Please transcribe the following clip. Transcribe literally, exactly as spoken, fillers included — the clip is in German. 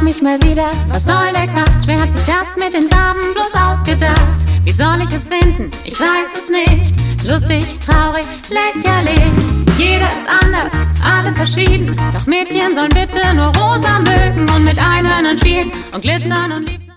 frag mich mal wieder, was soll der Quatsch? Wer hat sich das mit den Farben bloß ausgedacht? Wie soll ich es finden? Ich weiß es nicht. Lustig, traurig, lächerlich. Jeder ist anders, alle verschieden. Doch Mädchen sollen bitte nur rosa mögen und mit Einhörnern spielen und glitzern und lieb sein.